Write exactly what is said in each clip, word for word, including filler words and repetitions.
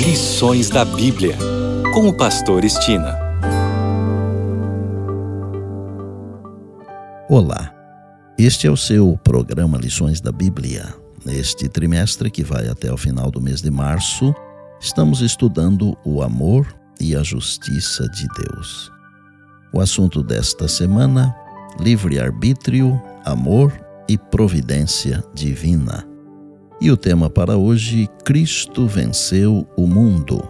Lições da Bíblia, com o pastor Estina. Olá, este é o seu programa Lições da Bíblia. Neste trimestre, que vai até o final do mês de março, estamos estudando o amor e a justiça de Deus. O assunto desta semana: livre-arbítrio, amor e providência divina. E o tema para hoje: Cristo venceu o mundo.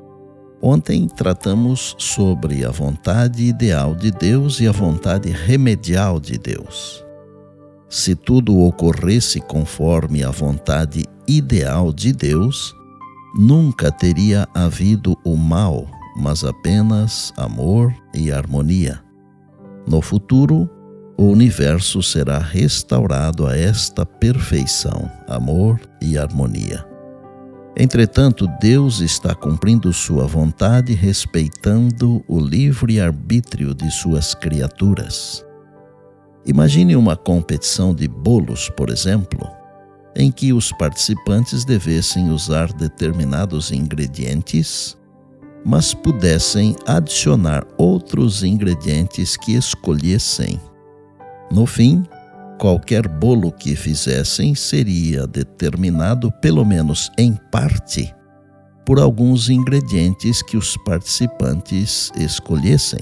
Ontem tratamos sobre a vontade ideal de Deus e a vontade remedial de Deus. Se tudo ocorresse conforme a vontade ideal de Deus, nunca teria havido o mal, mas apenas amor e harmonia. No futuro, o universo será restaurado a esta perfeição, amor e harmonia. Entretanto, Deus está cumprindo sua vontade, respeitando o livre-arbítrio de suas criaturas. Imagine uma competição de bolos, por exemplo, em que os participantes devessem usar determinados ingredientes, mas pudessem adicionar outros ingredientes que escolhessem. No fim, qualquer bolo que fizessem seria determinado, pelo menos em parte, por alguns ingredientes que os participantes escolhessem.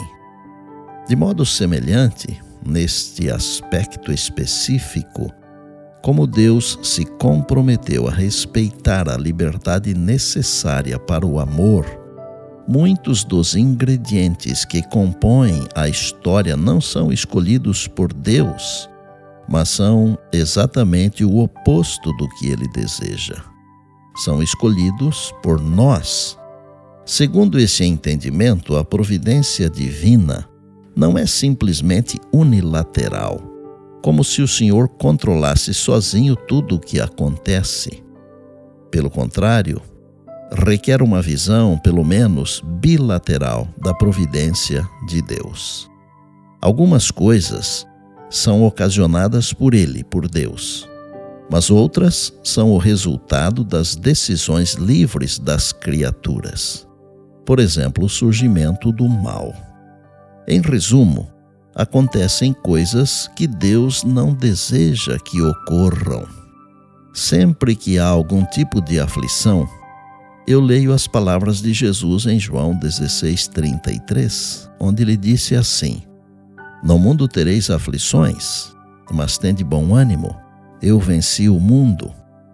De modo semelhante, neste aspecto específico, como Deus se comprometeu a respeitar a liberdade necessária para o amor, muitos dos ingredientes que compõem a história não são escolhidos por Deus, mas são exatamente o oposto do que Ele deseja. São escolhidos por nós. Segundo esse entendimento, a providência divina não é simplesmente unilateral, como se o Senhor controlasse sozinho tudo o que acontece. Pelo contrário, requer uma visão, pelo menos bilateral, da providência de Deus. Algumas coisas são ocasionadas por Ele, por Deus, mas outras são o resultado das decisões livres das criaturas. Por exemplo, o surgimento do mal. Em resumo, acontecem coisas que Deus não deseja que ocorram. Sempre que há algum tipo de aflição, eu leio as palavras de Jesus em João dezesseis, trinta e três, onde ele disse assim: No mundo tereis aflições, mas tende bom ânimo, eu venci o mundo.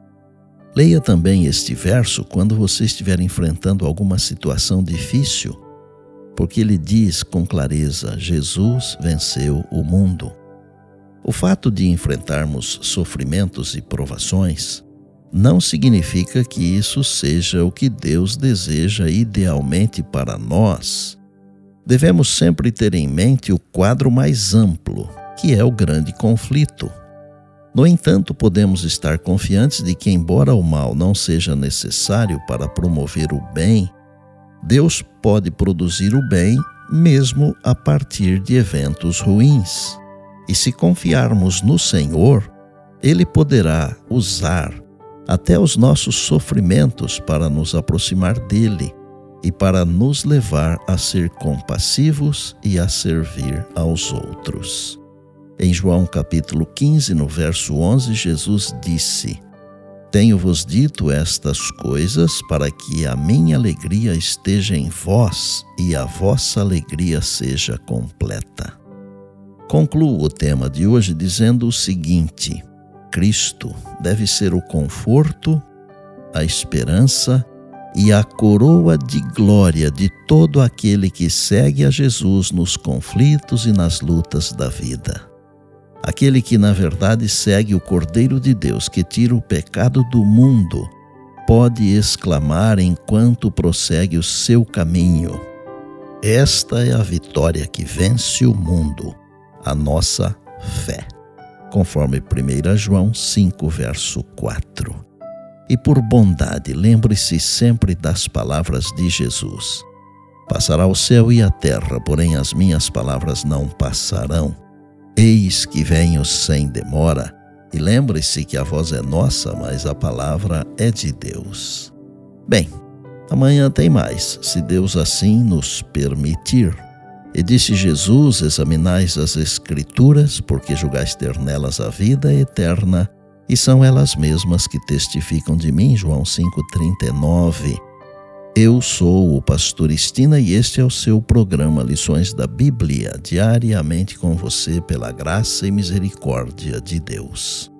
Leia também este verso quando você estiver enfrentando alguma situação difícil, porque ele diz com clareza: Jesus venceu o mundo. O fato de enfrentarmos sofrimentos e provações não significa que isso seja o que Deus deseja idealmente para nós. Devemos sempre ter em mente o quadro mais amplo, que é o grande conflito. No entanto, podemos estar confiantes de que, embora o mal não seja necessário para promover o bem, Deus pode produzir o bem mesmo a partir de eventos ruins. E se confiarmos no Senhor, Ele poderá usar até os nossos sofrimentos para nos aproximar dele e para nos levar a ser compassivos e a servir aos outros. Em João capítulo quinze, no verso onze, Jesus disse: Tenho-vos dito estas coisas para que a minha alegria esteja em vós e a vossa alegria seja completa. Concluo o tema de hoje dizendo o seguinte: Cristo deve ser o conforto, a esperança e a coroa de glória de todo aquele que segue a Jesus nos conflitos e nas lutas da vida. Aquele que, na verdade, segue o Cordeiro de Deus que tira o pecado do mundo, pode exclamar enquanto prossegue o seu caminho: Esta é a vitória que vence o mundo, a nossa fé. Conforme primeiro João cinco, verso quatro. E por bondade, lembre-se sempre das palavras de Jesus: Passará o céu e a terra, porém as minhas palavras não passarão. Eis que venho sem demora, E lembre-se que a voz é nossa, mas a palavra é de Deus. Bem, Amanhã tem mais, se Deus assim nos permitir. E disse Jesus: examinais as Escrituras, porque julgais ter nelas a vida eterna, e são elas mesmas que testificam de mim. João cinco, trinta e nove. Eu sou o pastor Estina e este é o seu programa Lições da Bíblia, diariamente com você pela graça e misericórdia de Deus.